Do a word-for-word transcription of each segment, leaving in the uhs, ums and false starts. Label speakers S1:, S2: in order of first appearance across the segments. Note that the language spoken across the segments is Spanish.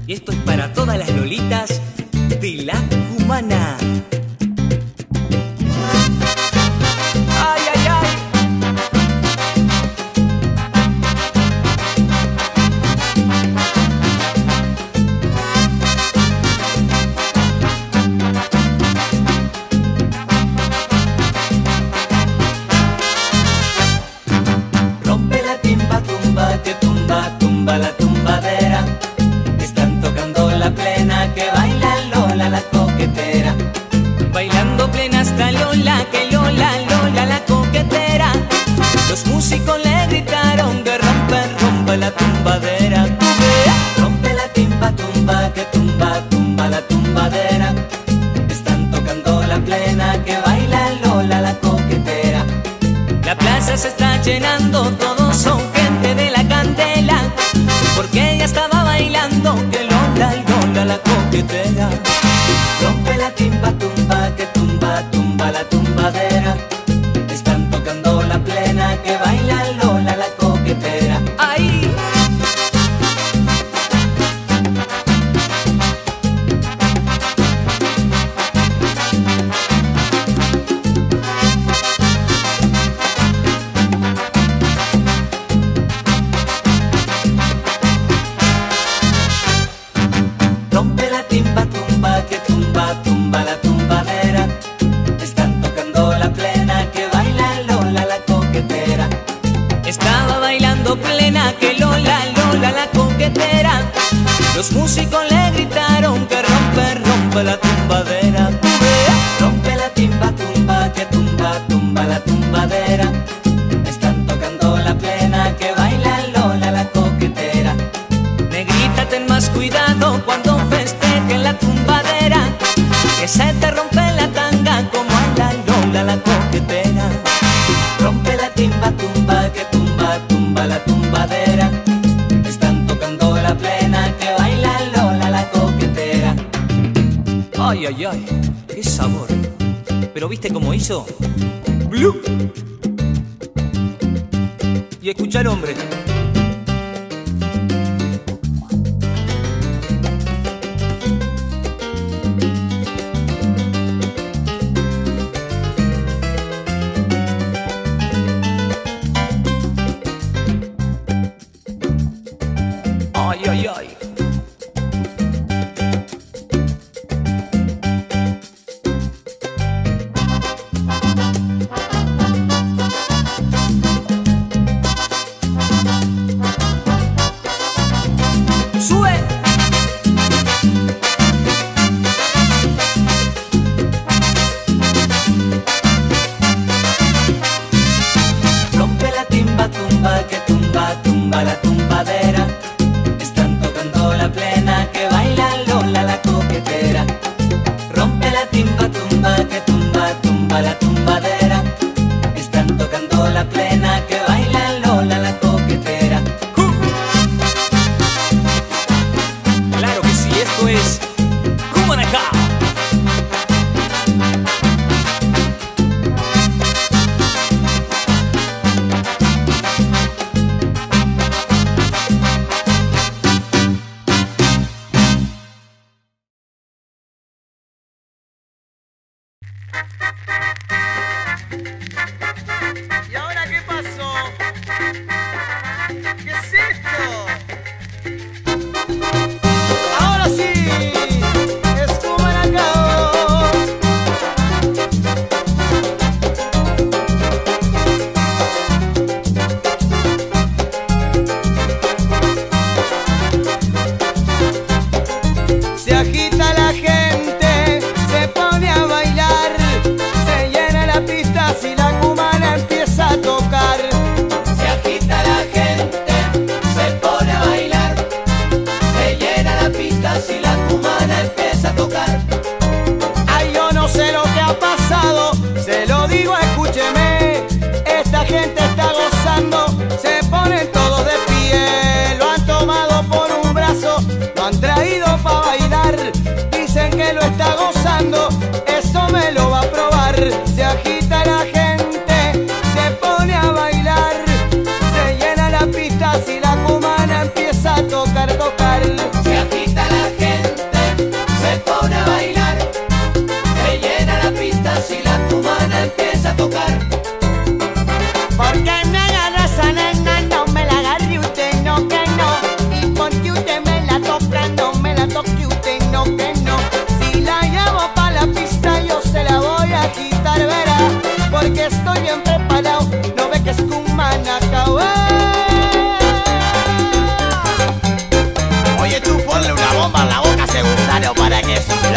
S1: Y esto es para todas las lolitas de la Cumana. Ay, ay, ay.
S2: Rompe la timba, tumba, que tumba, tumba la tumbadera. Están tocando la plena, que baila Lola la coquetera.
S1: Bailando plena hasta Lola, que Lola, Lola la coquetera. Los músicos le gritaron que rompe, rompe la tumbadera.
S2: Rompe la timba, tumba, que tumba, tumba la tumbadera. Están tocando la plena, que baila Lola la coquetera.
S1: La plaza se está llenando, todos son gente de la candela, porque ella estaba bailando que Lola, Lola la coquetera.
S2: Rompe la timba, tumba, que tumba, tumba la tumbadera. Están tocando la plena, que baila Lola la coquetera.
S1: ¡Ay!
S2: Rompe la timba, tumba, que tumba, tumba la tumbadera. Están tocando la plena, que baila Lola la coquetera.
S1: Estaba bailando plena que Lola, Lola la coquetera. Los músicos le gritaron que rompe, rompe la tumbadera.
S2: Rompe la timba, tumba, que tumba, tumba la tumbadera. Están tocando la plena, que baila Lola la coquetera.
S1: Negrita, ten más cuidado cuando festejen la tumbadera, que se te rompe la tanga como a la Lola la coquetera.
S2: Rompe la timba, tumba, que tumba, tumba la tumbadera. Están tocando la plena, que baila Lola la coquetera.
S1: Ay, ay, ay, qué sabor. Pero ¿viste cómo hizo? ¡Blue! Y escuchar, hombre. Ay, ay, ay.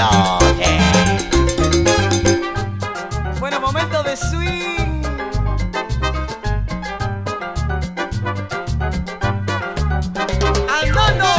S3: explote.
S2: Bueno, momento de swing. ¡Andando!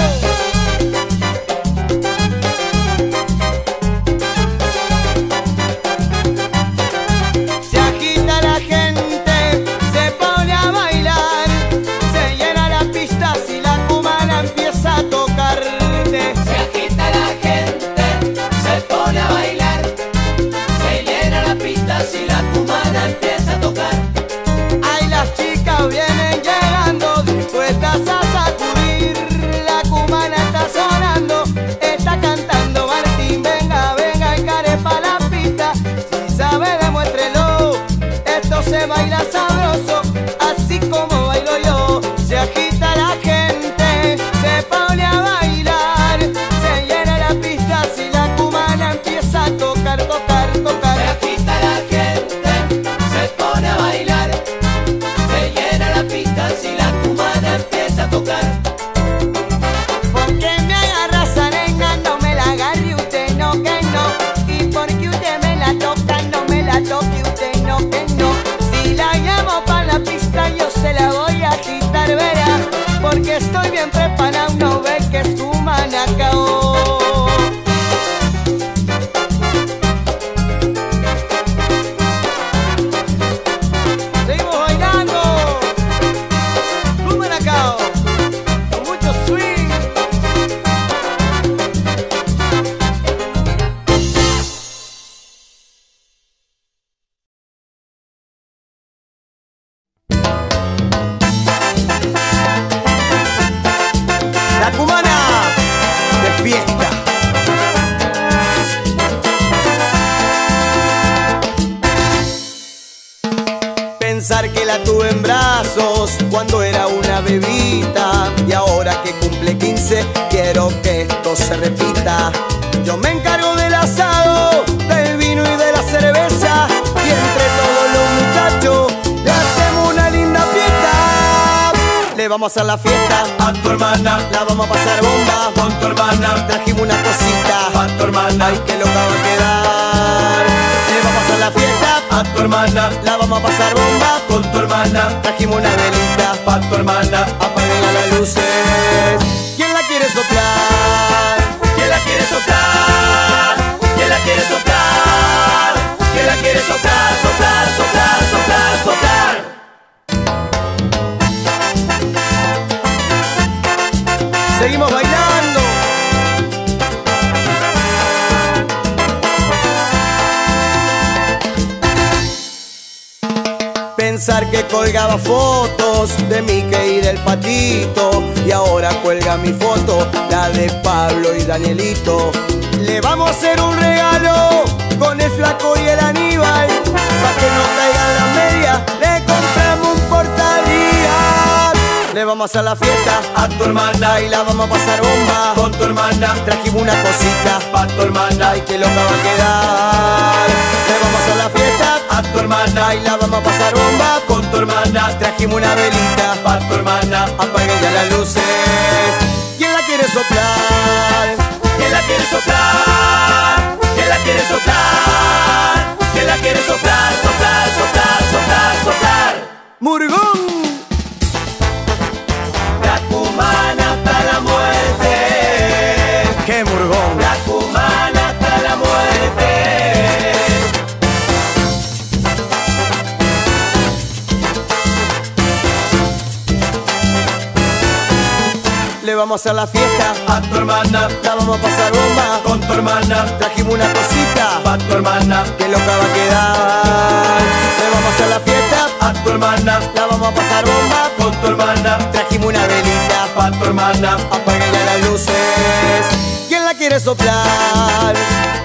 S2: Se agita la gente, se pone a bailar, se llena la pista si la cubana empieza a tocar.
S4: Se agita la gente, se pone a bailar, se llena la pista si la cubana empieza a tocar.
S2: Ay, las chicas vienen llegando dispuestas a sacudir. La cubana está sonando, está cantando. Martín, venga, venga, encare pa' la pista. Si sabe, demuéstrelo. Esto se baila sabroso, así como bailo yo. Se agita la gente, se pone a bailar, se llena la pista si la cubana empieza a tocar, tocar, tocar.
S4: Se agita la gente, se pone a bailar, se llena la pista si la cubana empieza a tocar.
S2: Porque me agarra esa nena, no me la agarre usted, no que no. Y porque usted me la toca, no me la toque usted, no que no. Si la llamo pa' la pista, yo se la voy a agitar, verá. Porque estoy bien preparado, no ve que es tu manacao. Seguimos bailando, tu manacao, con mucho swing. La cubana de fiesta. Pensar que la tuve en brazos cuando era una bebita, y ahora que cumple quince quiero que esto se repita. Yo me encargo del asado, del vino y de la cerveza, y entre todos los muchachos le hacemos una linda fiesta. Le vamos a hacer la fiesta
S4: A tu hermana,
S2: la vamos a pasar bomba.
S4: con tu hermana,
S2: Trajimos una cosita,
S4: a tu hermana,
S2: ay que loca va a quedar. Le vamos a hacer la fiesta,
S4: a tu hermana,
S2: la vamos a pasar bomba.
S4: con tu hermana,
S2: Trajimos una velita,
S4: pa' tu hermana.
S2: apaguen las luces. ¿Quién la quiere soplar?
S4: ¿Quién la quiere soplar? ¿Quién la quiere soplar? ¿Quién la quiere soplar? Soplar, soplar, soplar, soplar.
S2: Seguimos bailando. Pensar que colgaba fotos de Mickey y del Patito, y ahora cuelga mi foto, la de Pablo y Danielito. Le vamos a hacer un regalo con el Flaco y el Aníbal, pa' que no caigan las medias, le compramos un portadías. Le vamos a hacer la fiesta
S4: A tu hermana,
S2: y la vamos a pasar bomba.
S4: con tu hermana,
S2: Trajimos una cosita,
S4: pa' tu hermana,
S2: ay que loca va a quedar. Le vamos a hacer la fiesta
S4: a tu hermana,
S2: y la vamos a pasar bomba.
S4: con tu hermana,
S2: Trajimos una velita,
S4: pa' tu hermana.
S2: apaguen ya las luces. ¿Quién la quiere soplar?
S4: ¿Quién la quiere soplar? ¿Quién la quiere soplar? ¿Quién la quiere soplar? Soplar, soplar, soplar, soplar.
S2: ¡Murgón!
S4: La cubana hasta la muerte.
S2: ¡Qué murgón!
S4: La cubana hasta la muerte.
S2: Le vamos a hacer la fiesta,
S4: A tu hermana,
S2: la vamos a pasar bomba.
S4: con tu hermana,
S2: Trajimos una cosita,
S4: pa' tu hermana,
S2: que loca va a quedar. Le vamos a hacer la fiesta,
S4: a tu hermana,
S2: la vamos a pasar bomba.
S4: con tu hermana,
S2: Trajimos una velita,
S4: pa' tu hermana.
S2: apaguen ya las luces. ¿Quién la quiere soplar?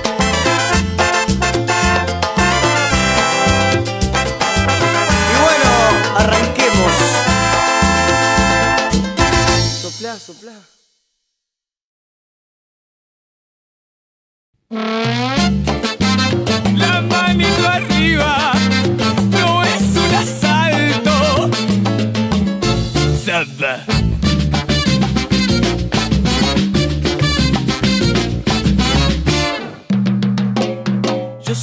S2: Y bueno, arranquemos. Sopla, sopla.
S5: La manito arriba, no es un asalto. Samba.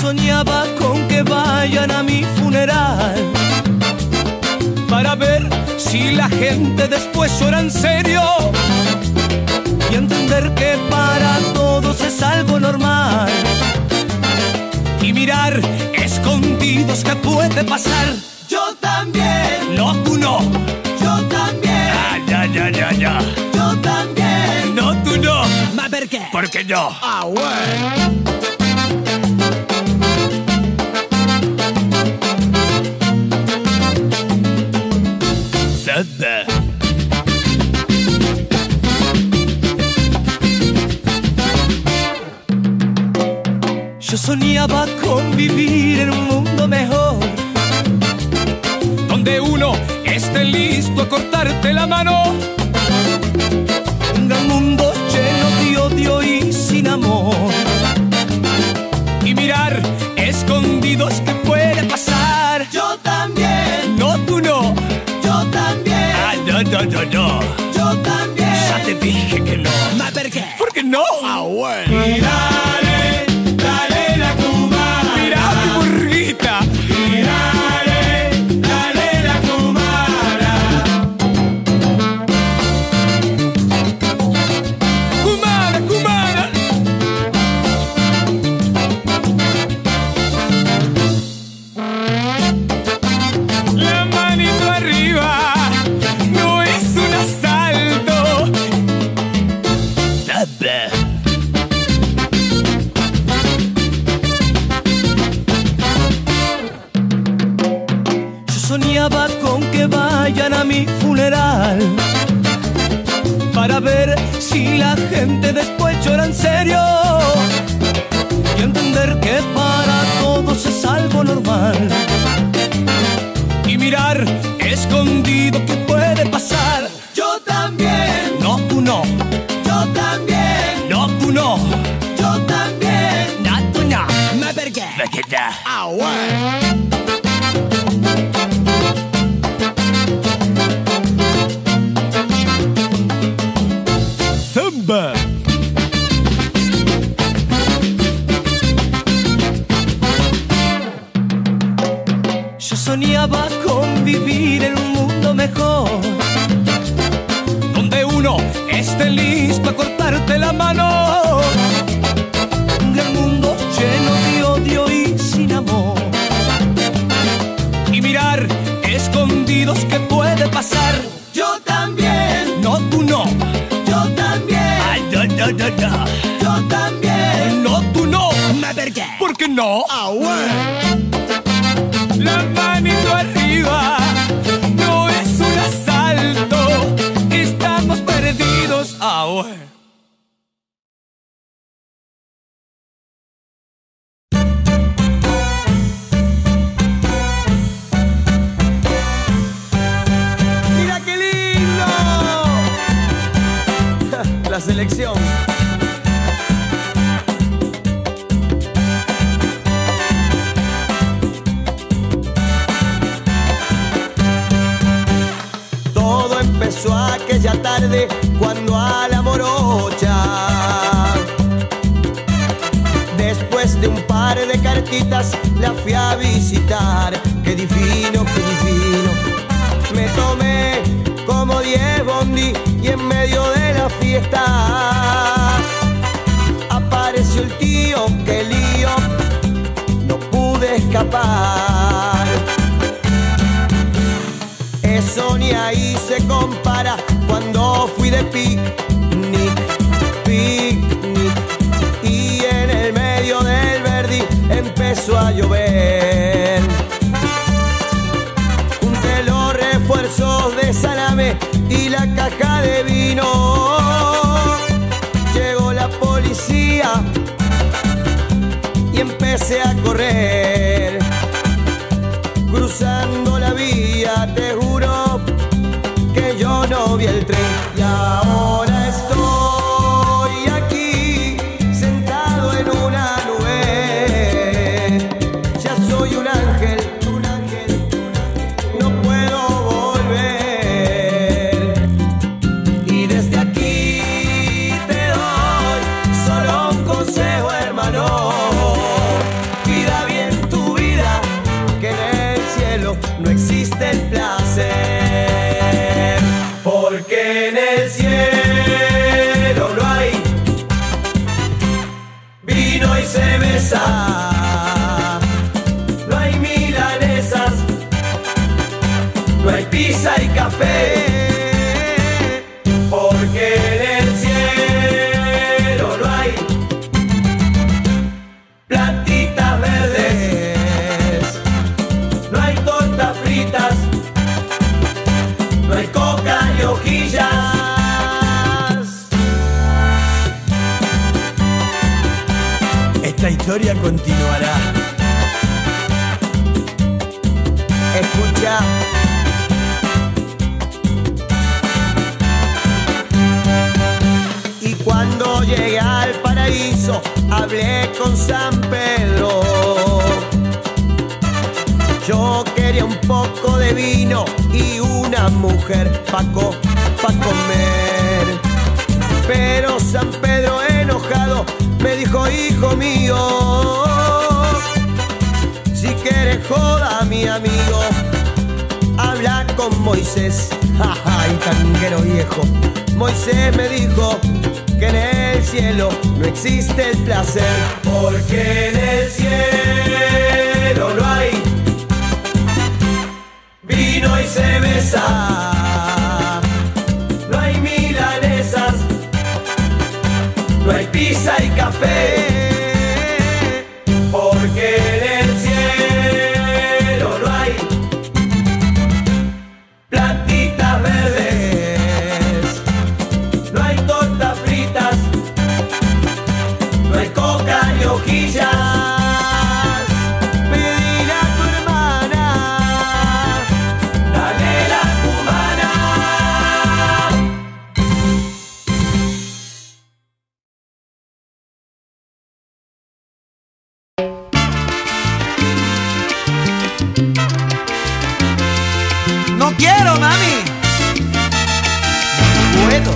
S1: soñaba con que vayan a mi funeral para ver si la gente después llora en serio y entender que para todos es algo normal y mirar escondidos qué puede pasar.
S4: Yo también.
S1: No, tú no.
S4: Yo también.
S1: Ah, ya, ya, ya, ya.
S4: Yo también.
S1: No, tú no.
S4: ¿Ma per qué?
S1: Porque yo.
S4: Ah, bueno.
S1: Yo soñaba con vivir en un mundo mejor, donde uno esté listo a cortarte la mano. Un gran mundo lleno de odio y sin amor. Y mirar escondidos qué puede pasar.
S4: Yo también.
S1: No, tú no.
S4: Yo también.
S1: Ah, no, no, no, no.
S4: Yo también.
S1: Ya te dije que no.
S4: ¿Ma per qué?
S1: ¿Por qué no?
S4: Ah, bueno.
S5: Y dale, dale la cubana.
S1: Mira mi burguita.
S5: Y dale, dale la cubana.
S1: Cumana, cumana. La manito arriba no es un asalto. Nada. Yo soñaba con que vayan a mi funeral para ver si la gente después llora en serio y entender que para todos es algo normal y mirar escondido qué puede pasar.
S4: Yo también.
S1: No, tú no.
S4: Yo también.
S1: No, tú no.
S4: Yo también.
S1: No, tú no.
S4: ¿Ma per qué?
S1: Porque ya.
S4: Ah, bueno.
S1: Samba. Yo soñaba con vivir en un mundo mejor, donde uno esté listo a cortarte la mano. Un gran mundo lleno de odio y sin amor. Y mirar escondidos qué puede pasar.
S4: Yo también.
S1: No, tú no.
S4: Yo también.
S1: Ay, no, no, no, no.
S4: Yo también.
S1: No, tú no.
S4: ¿Ma per qué?
S1: ¿Por qué no?
S4: Ah, bueno.
S1: La manito arriba no es un asalto. Estamos perdidos ahora.
S2: ¡Mira qué lindo! La selección. Todo empezó aquella tarde cuando a la morocha, después de un par de cartitas, la fui a visitar. Qué divino, qué divino. Me tomé como diez bondi y en medio de la fiesta apareció el tío, qué lío, no pude escapar. Eso ni ahí se compara cuando fui de picnic, picnic, y en el medio del Verdi empezó a llover. Junté los refuerzos de salame y la caja de vino. Llegó la policía y empecé a correr. Cruzando la vía, te juro que yo no vi el tren. Y ahora estoy aquí, sentado en una nube. Ya soy un ángel, un ángel, no puedo volver. Y desde aquí te doy solo un consejo, hermano. Cuida hojillas.
S1: Esta historia continuará.
S2: Escucha. Y cuando llegué al paraíso, hablé con San Pedro. Yo quería un poco de vino y una mujer pa' co, pa' comer. Pero San Pedro enojado me dijo: hijo mío, si quieres joda a mi amigo, habla con Moisés. Jaja, y tanguero viejo. Moisés me dijo que en el cielo no existe el placer, porque en el cielo no hay vino y cerveza, no hay milanesas, no hay pizza y café, porque en el cielo no hay plantitas verdes, no hay tortas fritas, no hay coca ni hojillas. Pedile a tu hermana, dale la cubana. No quiero, mami. No puedo.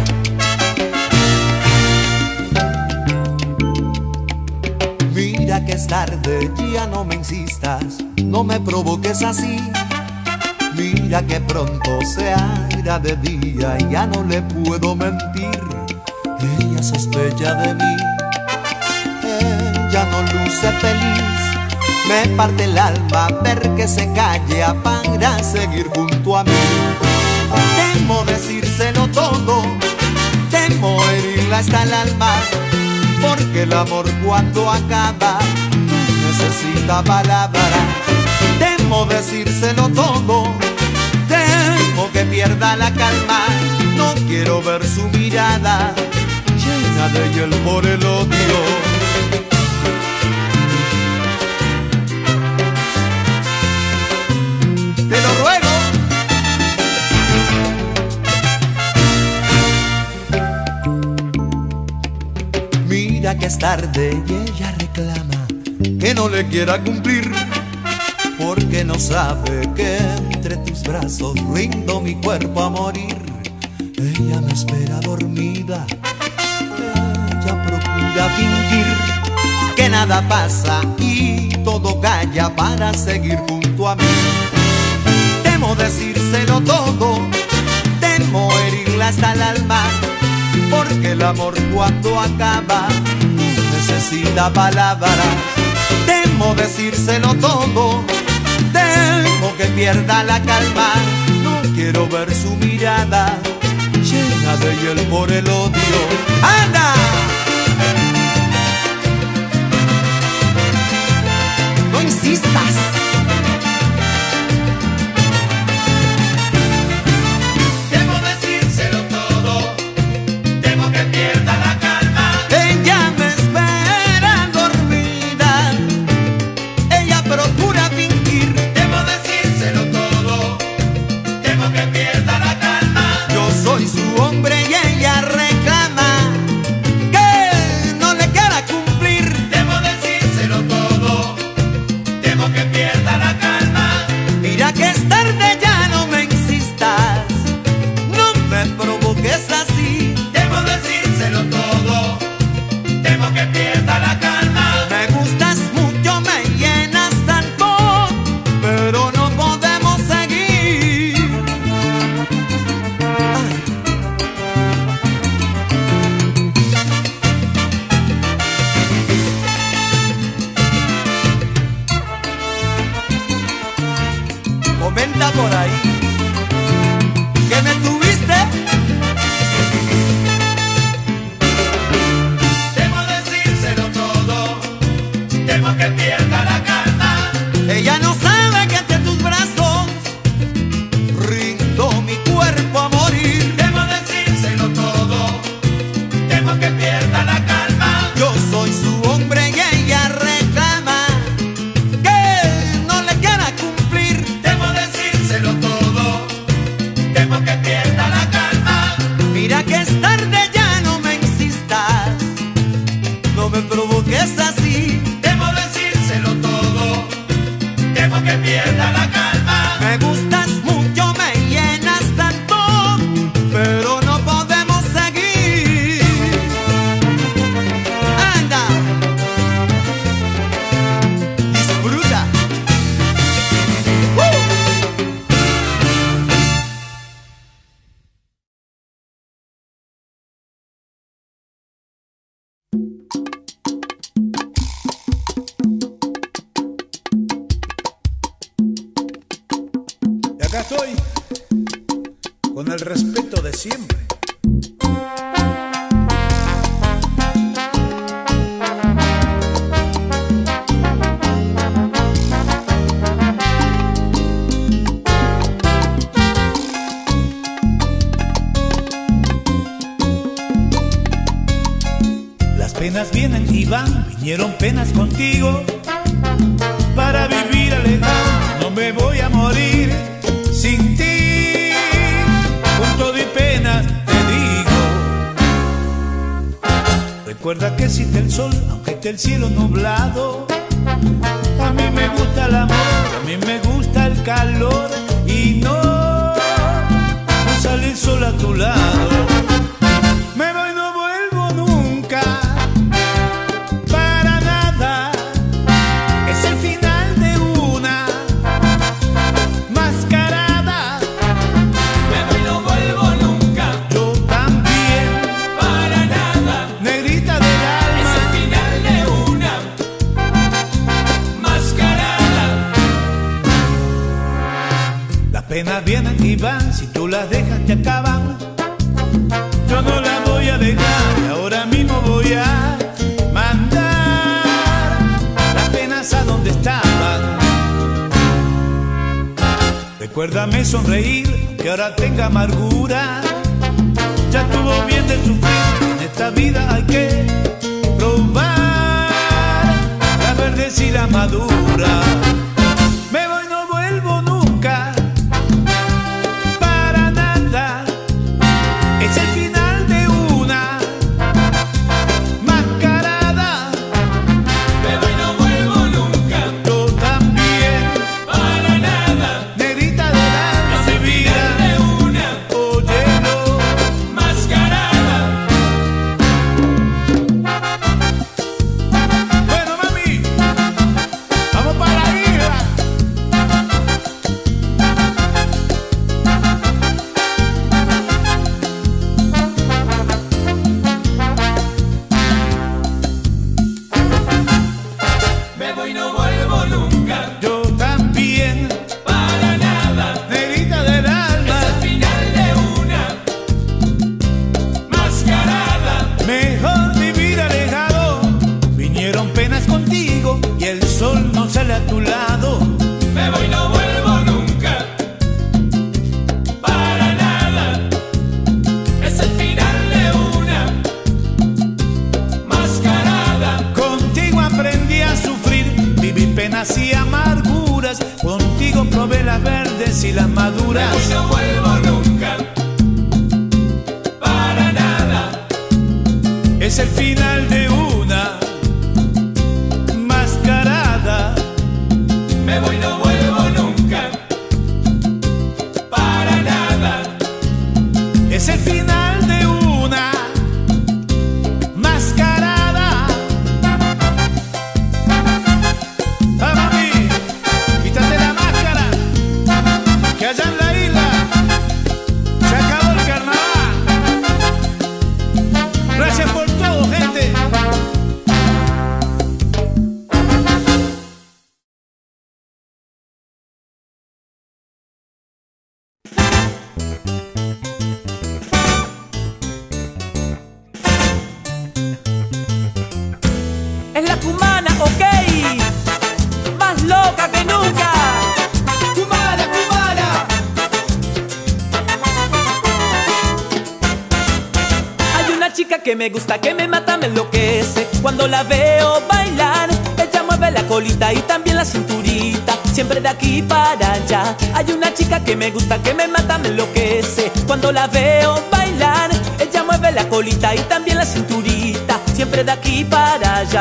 S3: Mira que es tarde, ya no me insistas, no me provoques así. Mira que pronto se hará de día y ya no le puedo mentir. Ella sospecha de mí, ella no luce feliz. Me parte el alma ver que se calla para seguir junto a mí. Temo decírselo todo, temo herirla hasta el alma, porque el amor cuando acaba necesita palabras. Temo decírselo todo, temo que pierda la calma. No quiero ver su mirada llena de hiel por el odio. Te lo ruego. Mira que es tarde y ella reclama que no le quiera cumplir, porque no sabe que entre tus brazos rindo mi cuerpo a morir. Ella me espera dormida, ella procura fingir que nada pasa y todo calla para seguir junto a mí. Temo decírselo todo, temo herirla hasta el alma, porque el amor cuando acaba necesita palabras. Temo decírselo todo, temo que pierda la calma. No quiero ver su mirada llena de hiel por el odio. ¡Anda! No insistas. temo que pierda la calma.
S2: Mira que es tarde, ya no me insistas, no me provoques así.
S3: Temo decírselo todo, temo que pierda la calma.
S2: Me gustas mucho, me llenas tanto, pero no podemos seguir. Anda, disfruta. ¡Uh!
S6: Y acá estoy, con el respeto de siempre.
S7: Las penas vienen y van, vinieron penas contigo. Para vivir alegado, no me voy a morir sin ti. Con todo y penas te digo. Recuerda que existe el sol, aunque esté el cielo nublado. A mí me gusta el amor, a mí me gusta el calor. Y no, no sale el sol a tu lado. Me voy, no vuelvo nunca. Para nada. Es el final de una mascarada.
S3: Me voy, no vuelvo nunca.
S7: Yo también.
S3: Para nada.
S7: Negrita del alma.
S3: Es el final de una mascarada.
S7: Las penas vienen y van, si tú las dejas te acaban. Yo no las voy a dejar y ahora mismo voy a mandar las penas a donde estaban. Recuérdame sonreír, que ahora tenga amargura. Ya estuvo bien de sufrir, en esta vida hay que probar la verde y la madura. Me voy, no vuelvo nunca. Para nada. Es el final de una mascarada.
S3: Me voy, no vuelvo nunca.
S7: Yo también.
S3: Para nada.
S7: Negrita del alma,
S3: Es el
S7: mi vida.
S3: final de una
S7: Óyelo.
S3: mascarada.
S7: Bueno, mami, vamos para la isla.
S3: Me voy, no vuelvo nunca.
S7: Yo también.
S3: Para nada.
S7: Negrita del alma.
S3: Es el final de una mascarada.
S7: Mejor vivir alejado. Vinieron penas contigo y el sol no sale a tu lado.
S3: Me voy, no vuelvo nunca. Para nada. Es el final de una mascarada.
S7: Contigo aprendí a sufrir, viví penas y amarguras. Contigo probé las verdes y las
S3: Me
S7: maduras.
S3: voy, no vuelvo nunca. Para nada.
S7: Es el final de una mascarada.
S3: Me voy, no vuelvo nunca. Para nada.
S7: Es el final de una mascarada. Ah, mami, quítate la máscara, que allá en la isla se acabó el carnaval. Gracias por todo, gente.
S1: Es la cumana, ok, más loca que nunca. Cumana, cumana. Hay una chica que me gusta, que me mata, me enloquece. Cuando la veo bailar, ella mueve la colita y también la cinturita. siempre de aquí para allá. Hay una chica que me gusta, que me mata, me enloquece. Cuando la veo bailar, ella mueve la colita y también la cinturita, siempre de aquí para allá.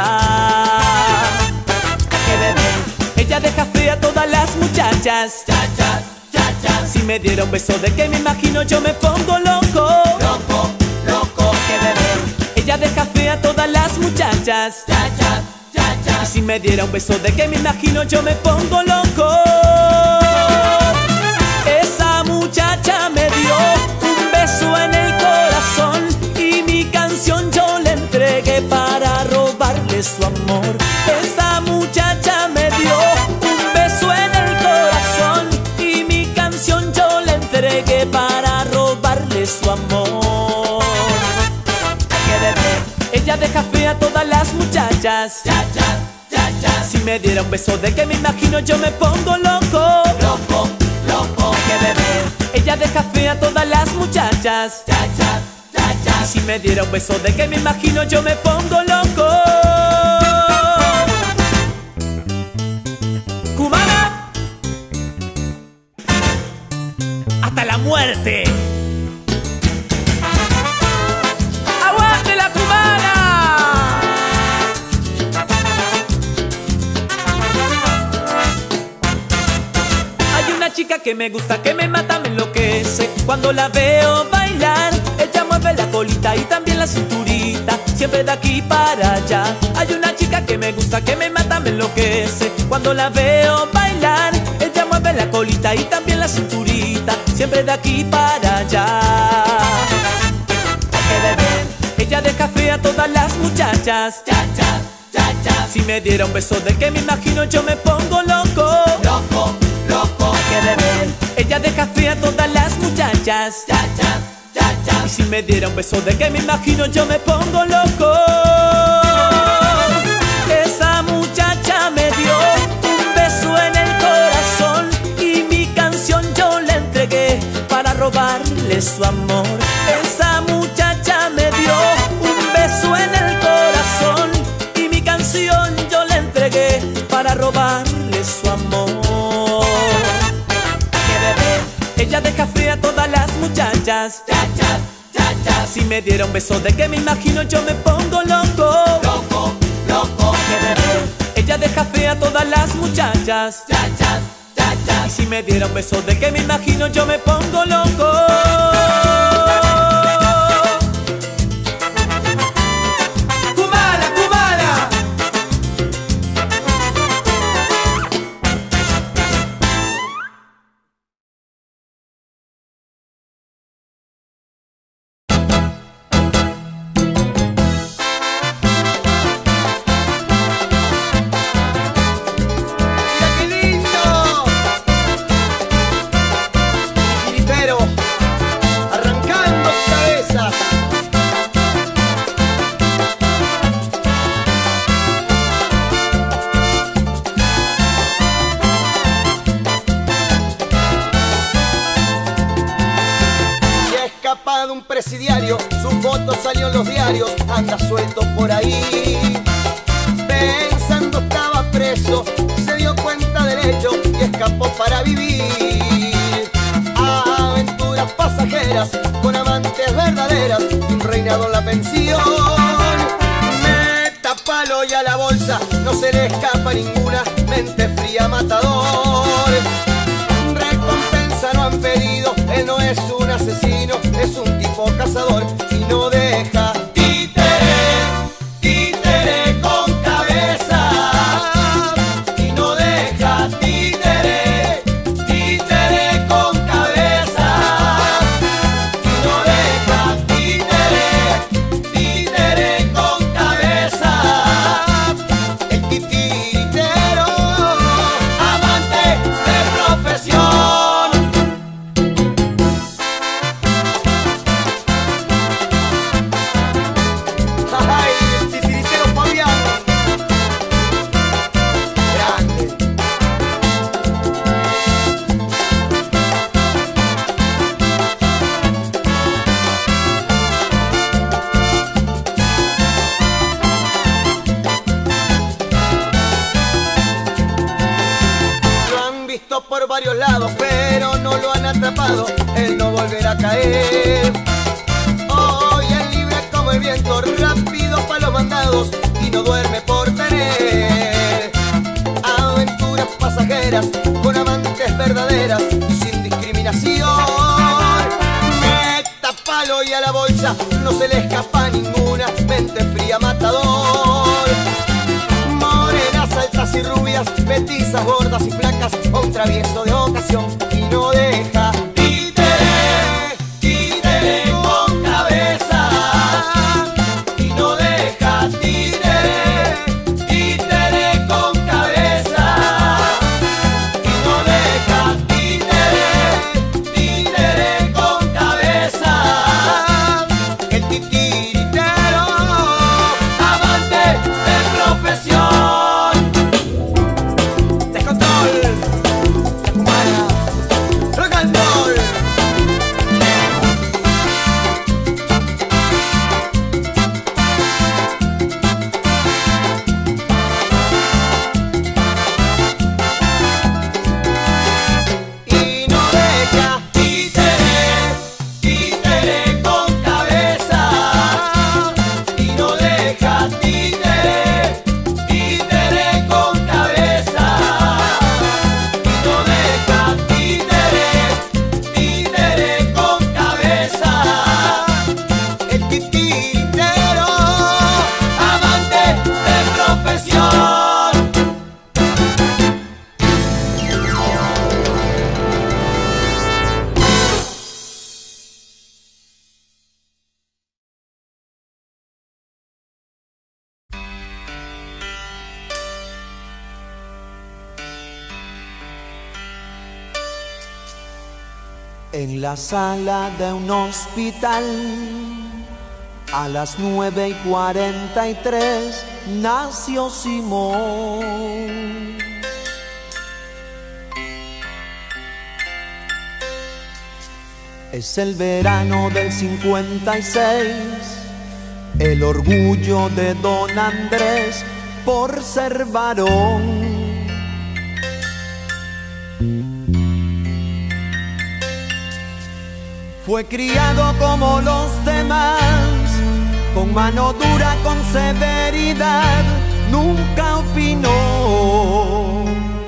S1: ¡Qué bebé! Ella deja fría a todas las muchachas.
S4: Cha, cha, cha, cha.
S1: Si me diera un beso de que me imagino, yo me pongo loco.
S4: Loco, loco,
S1: ¡Qué bebé! Ella deja fría a todas las muchachas.
S4: cha, cha, cha, cha.
S1: Y si me diera un beso de que me imagino, yo me pongo loco. Esa muchacha me dio un beso en el corazón y mi canción yo le entregué para robarle su amor. Esa muchacha me dio un beso en el corazón y mi canción yo le entregué para robarle su amor. ¡Qué bebé! Ella deja fría a todas las muchachas.
S4: Cha, cha, cha, cha.
S1: Si me diera un beso de que me imagino, yo me pongo loco.
S4: Loco, loco,
S1: ¡Qué bebé! Ella deja fría a todas las muchachas.
S4: cha, cha, cha, cha.
S1: Y si me diera un beso de que me imagino, yo me pongo loco. Cubana, hasta la muerte. ¡Aguante la cubana! Hay una chica que me gusta, que me mata, me enloquece. Cuando la veo bailar, ella mueve la colita y también la cinturita, siempre de aquí para allá. Hay una chica que me gusta, que me mata, me enloquece. Cuando la veo bailar, ella mueve la colita y también la cinturita, siempre de aquí para allá. ¡Qué bebé! Ella deja fría a todas las muchachas.
S4: Cha, cha, cha, cha.
S1: Si me diera un beso de que me imagino, yo me pongo loco.
S4: Loco, loco,
S1: ¡Qué bebé! Ella deja fría a todas las muchachas.
S4: cha, cha, cha, cha.
S1: Y si me diera un beso de que me imagino, yo me pongo loco. Esa muchacha me dio un beso en el corazón y mi canción yo le entregué para robarle su amor. Esa muchacha me dio un beso en el corazón y mi canción yo le entregué para robarle su amor. ¡Qué bebé! Ella deja fría a todas las muchachas.
S4: Cha, cha, cha, cha.
S1: Si me diera un beso de que me imagino, yo me pongo loco.
S4: Loco, loco,
S1: ¡Qué bebé! Ella deja fría a todas las muchachas.
S4: cha, cha, cha, cha.
S1: Y si me diera un beso de que me imagino, yo me pongo loco.
S4: Cubana, cubana.
S2: Mira qué lindo. Tiritero, arrancando cabezas. Se ha escapado un presidiario, su foto salió en los diarios, anda suelto por ahí. Pensando estaba preso, se dio cuenta del hecho y escapó para vivir. Aventuras pasajeras con amantes verdaderas y un reinado en la pensión. Meta palo y a la bolsa, no se le escapa ninguna, mente fría matador. Recompensa no han pedido, él no es un asesino, es un tipo cazador y no deja títere, títere con cabeza. Y no deja títere, títere con cabeza. Y no deja títere, títere con cabeza. El titiritero, amante de profesión. pasado, él no volverá a caer. Hoy es libre como el viento, rápido para los mandados y no duerme por tener aventuras pasajeras con amantes verdaderas y sin discriminación. Meta palo y a la bolsa, no se le escapa ninguna, mente fría matador. Morenas, altas y rubias, metizas, gordas y flacas, un travieso de ocasión y no deja. Títere, títere con cabeza y no deja. Títere, títere con cabeza y no deja. Títere, títere con cabeza. El titiritero, amante de profesión. Descontrol, la cumana, rock and roll. Y no deja. Títere, títere con cabeza y no deja. Títere, títere con cabeza y no deja. Títere, títere con cabeza. El titiritero, amante de profesión.
S3: En la sala de un hospital, a las nueve y cuarenta y tres, nació Simón. Es el verano del cincuenta y seis, el orgullo de don Andrés por ser varón. Fue criado como los demás, con mano dura, con severidad, nunca opinó.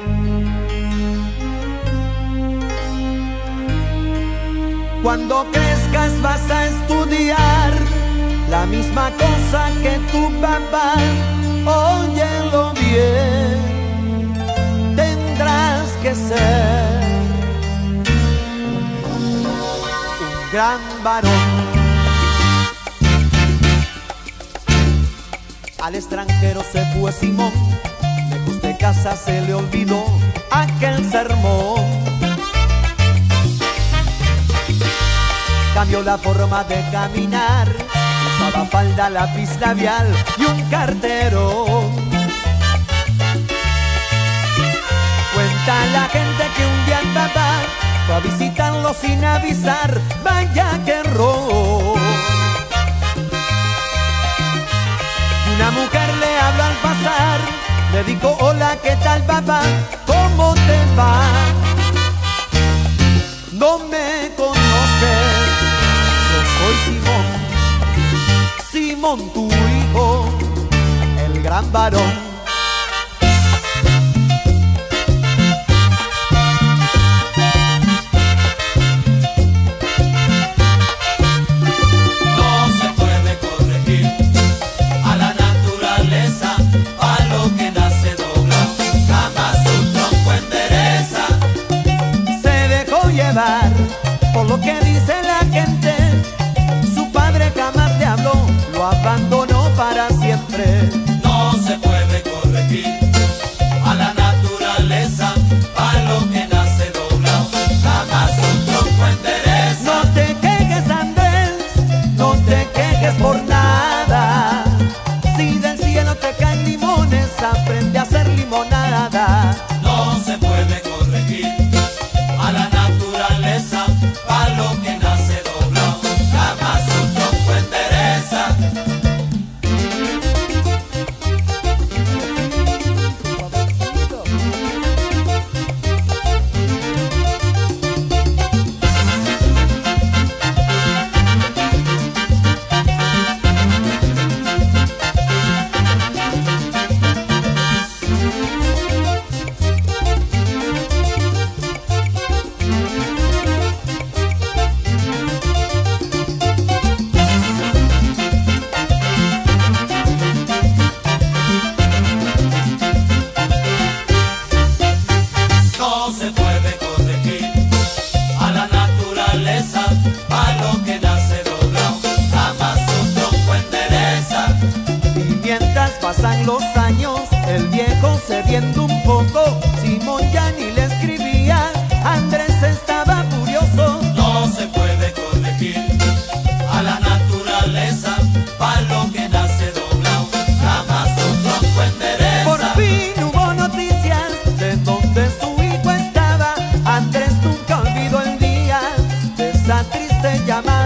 S3: Cuando crezcas vas a estudiar la misma cosa que tu papá, óyelo bien, tendrás que ser gran varón. Al extranjero se fue Simón, lejos de casa se le olvidó aquel sermón. Cambió la forma de caminar, usaba falda, lápiz labial y un cartero. Cuenta la gente que un día el papá fue a visitarlo sin avisar, vaya que error. Y una mujer le habló al pasar, le dijo: hola, ¿qué tal, papá? ¿Cómo te va? No me conoces, yo soy Simón, Simón tu hijo, el gran varón. Por lo que dice la gente, su padre jamás le habló, lo abandonó para siempre.
S4: No se puede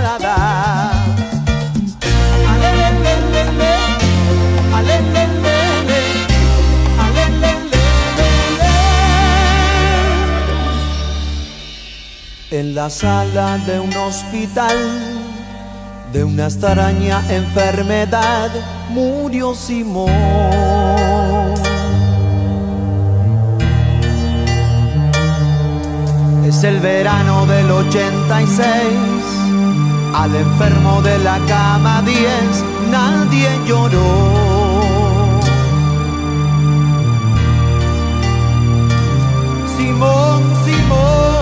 S2: nada. Alelelelele, alelelelele, alelelelele. En la sala de un hospital, de una extraña enfermedad, murió Simón. Es el verano del ochenta y seis, al enfermo de la cama diez, nadie lloró. Simón, Simón,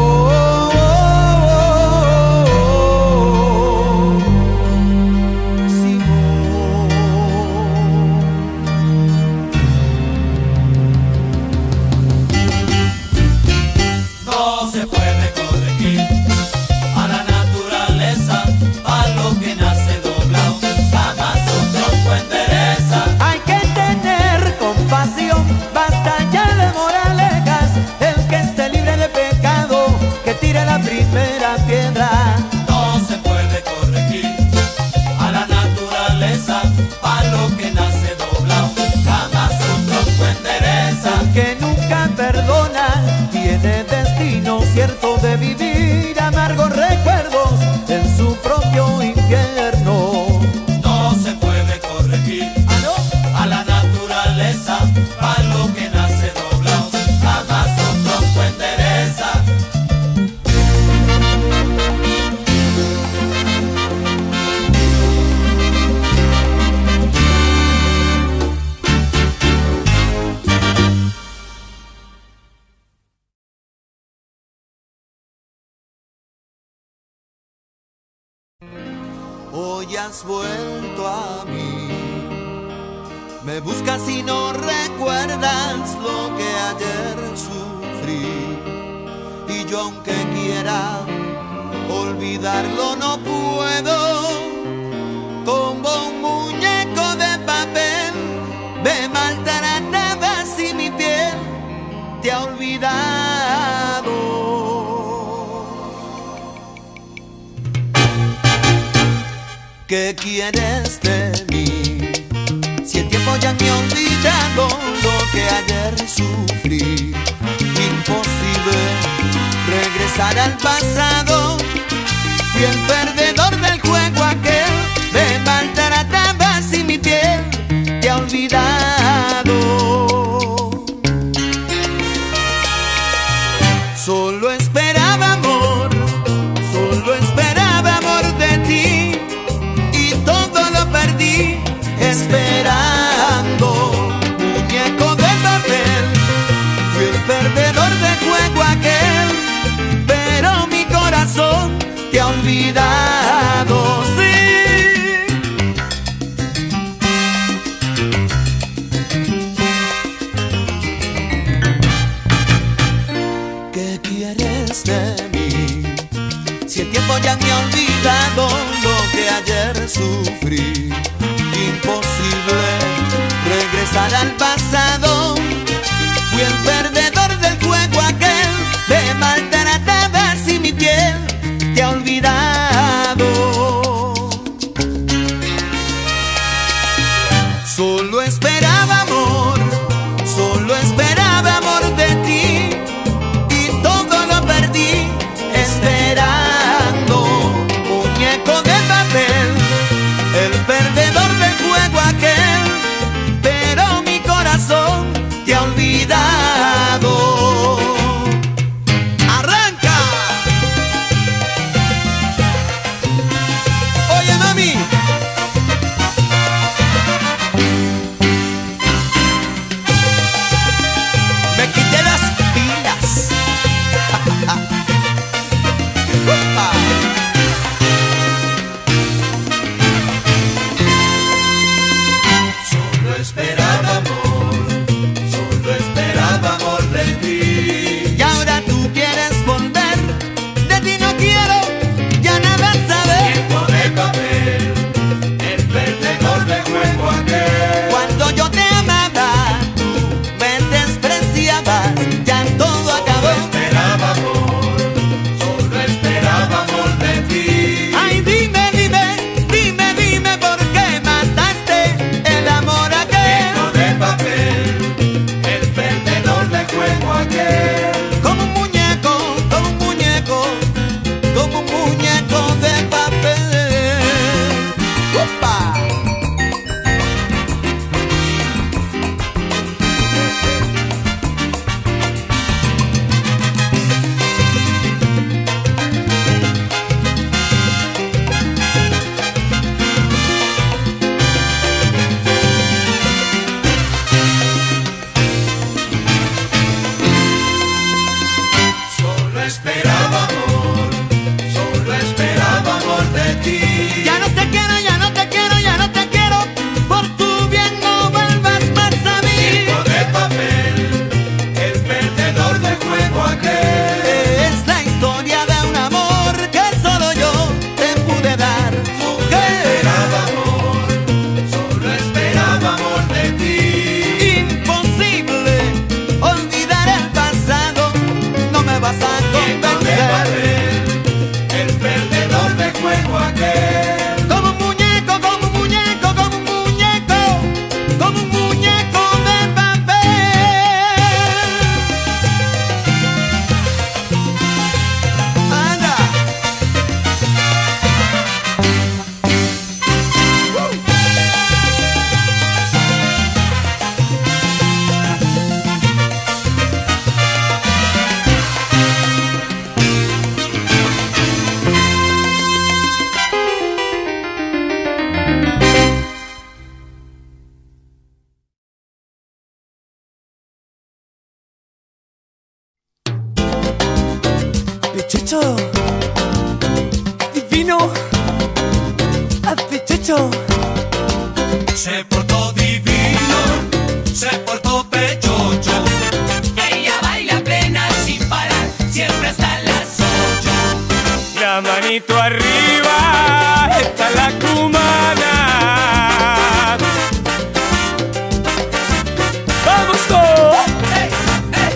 S2: primera piedra.
S4: No se puede corregir a la naturaleza, a lo que nace doblado, jamás un tronco endereza.
S2: El que nunca perdona tiene destino cierto de vivir amargos recuerdos en su propio infierno.
S4: No se puede corregir
S2: ¿Ah, no?
S4: a la naturaleza, a lo que nace doblado, jamás un tronco endereza.
S3: Hoy has vuelto a mí, me buscas y no recuerdas lo que ayer sufrí. Y yo aunque quiera olvidarlo no puedo, como un muñeco de papel me maltratabas y mi piel te ha olvidado. ¿Qué quieres de mí? Si el tiempo ya me ha olvidado lo que ayer sufrí. Imposible regresar al pasado. Fui el perdedor del juego aquel. Me maltratabas y mi piel te ha olvidado. Solo esperaba amor, solo esperaba amor de ti. Perdí esperando, muñeco de papel. Fui el perdedor del juego aquel, pero mi corazón te ha olvidado, sí. ¿Qué quieres de mí? Si el tiempo ya me ha olvidado lo que ayer sufrí. Imposible regresar al pasado. Fui el perdedor del juego aquel. Me maltratabas y mi piel te ha olvidado. Solo esperaba amor, solo esperaba amor de ti. Y todo lo perdí esperando, muñeco de papel. El perdedor del juego aquel, pero mi corazón te ha olvidado. ¡Arranca! Oye, mami. Me quité las pilas.
S2: Como un muñeco, como un muñeco, como un muñeco, como un muñeco de papel.
S3: ¡Anda!
S1: Pechocho, divino, a Pechocho.
S4: Se portó divino, se portó pechocho. Ella baila plena sin parar, siempre hasta las ocho.
S1: La manito arriba, está la cumana. ¡Vamos todos!
S4: ¡Ey, ey!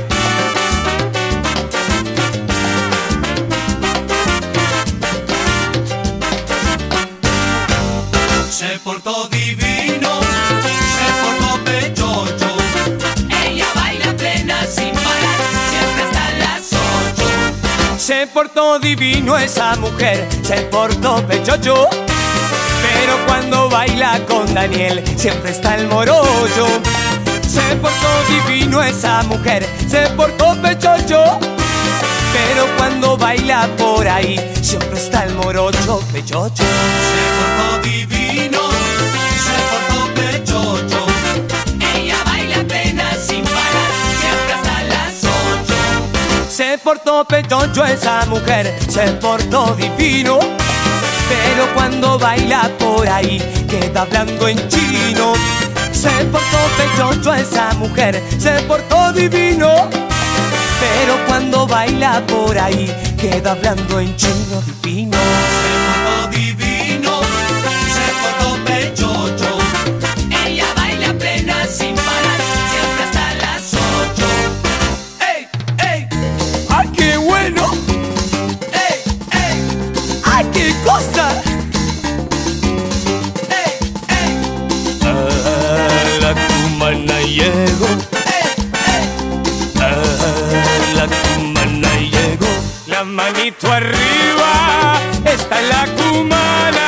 S4: Se portó divino, se portó pechocho. Ella baila plena sin parar, siempre hasta las ocho.
S1: Se portó divino esa mujer, se portó pechocho. Pero cuando baila con Daniel, siempre está el morollo. Se portó divino esa mujer, se portó pechocho. Pero cuando baila por ahí, siempre está el morocho, pechocho.
S4: Se portó divino, se portó pechocho. Ella baila plena sin parar, siempre hasta las ocho.
S1: Se portó pechocho esa mujer, se portó divino. Pero cuando baila por ahí, queda hablando en chino. Se portó pechocho esa mujer, se portó divino. Pero cuando baila por ahí, queda hablando en chino divino.
S4: Se portó divino, se portó pechocho. Ella baila plena sin parar, siempre hasta las ocho. ¡Ey, ey!
S1: ¡Ay, qué bueno!
S4: ¡Ey, ey!
S1: ¡Ay, qué cosa!
S4: ¡Ey, ey!
S1: A la cumana llego,
S4: ¡Ey, ey!
S1: a la cumana llego. La manito arriba, está la cumana.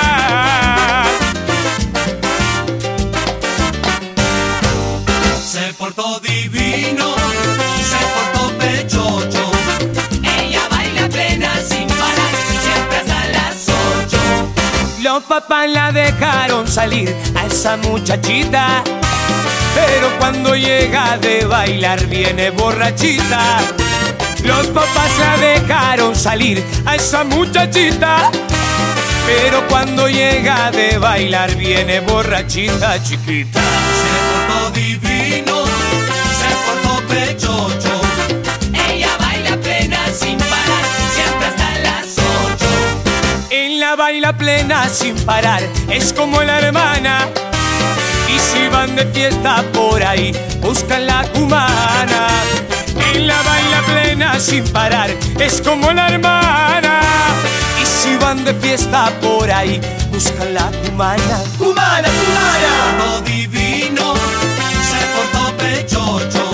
S4: Se portó divino, se portó pechocho. Ella baila plena sin parar, siempre hasta las ocho.
S1: Los papás la dejaron salir a esa muchachita, pero cuando llega de bailar viene borrachita. Los papás la dejaron salir a esa muchachita, pero cuando llega de bailar viene borrachita chiquita.
S4: Se portó divino, se portó pechocho. Ella baila plena sin parar, siempre hasta las ocho.
S1: En la baila plena sin parar, es como la hermana. Y si van de fiesta por ahí, buscan la cumana. En la baila plena sin parar, es como la hermana. Y si van de fiesta por ahí, buscan la cumana.
S2: Cumana, cumana.
S4: Se portó divino, se portó pechocho.